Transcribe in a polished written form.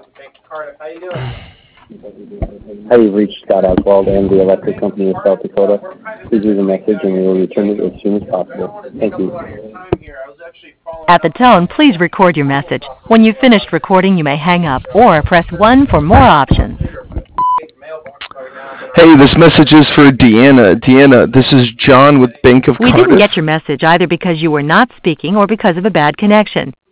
Hi, you've reached Scott Oswald and the Electric Company of South Dakota. Please leave a message and we will return it as soon as possible. Thank you. At the tone, please record your message. When you've finished recording, you may hang up or press 1 for more options. Hey, this message is for Deanna. Deanna, this is John with Bank of We Cardiff. didn't get your message either because you were not speaking or because of a bad connection.